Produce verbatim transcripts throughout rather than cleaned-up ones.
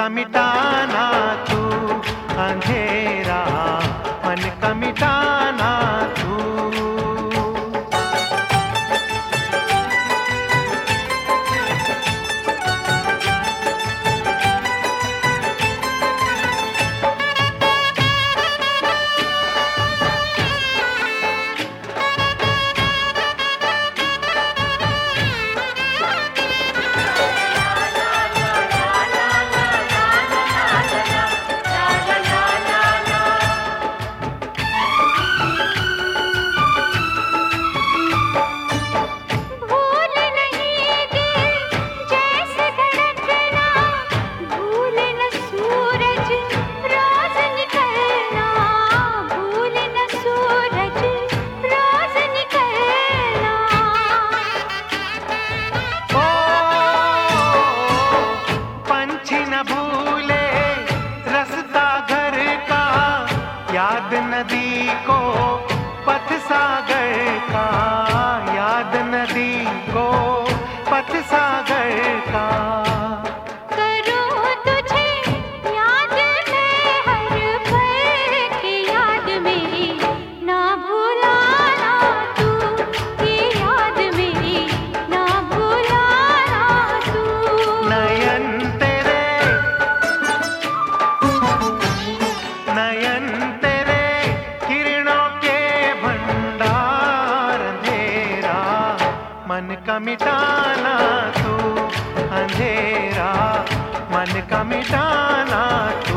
का मिटाना तू अंधेरा, मन का मिटाना तू। याद नदी को पथ सागर का, याद नदी को पथ सागर का। करूं तुझे याद मैं हर पल की याद में, ना भुलाना तू की याद में, ना भुलाना तू। नयन तेरे नयन मन का मिटाना तू अंधेरा, मन का मिटाना तू।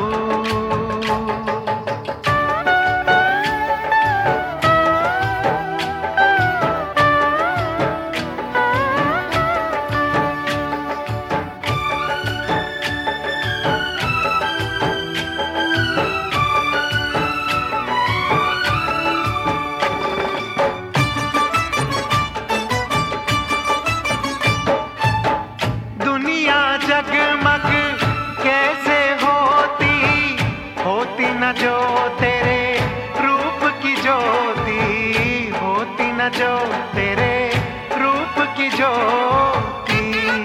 जगमग कैसे होती, होती न जो तेरे रूप की ज्योति, होती न जो तेरे रूप की ज्योति।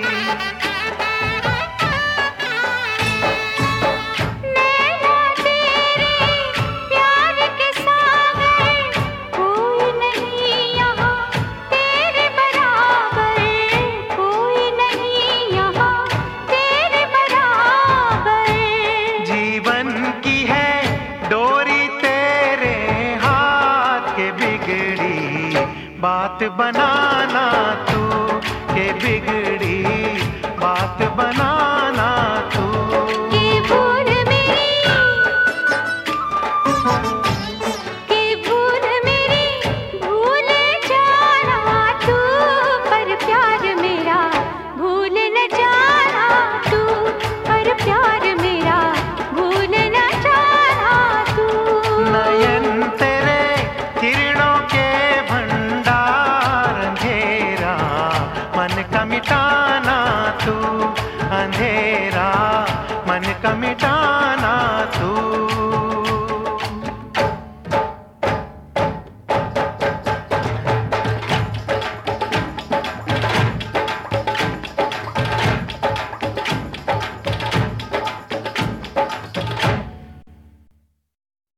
नैना तेरे प्यार के सागर, कोई नहीं यहाँ तेरे बराबर, कोई नहीं यहाँ बात बना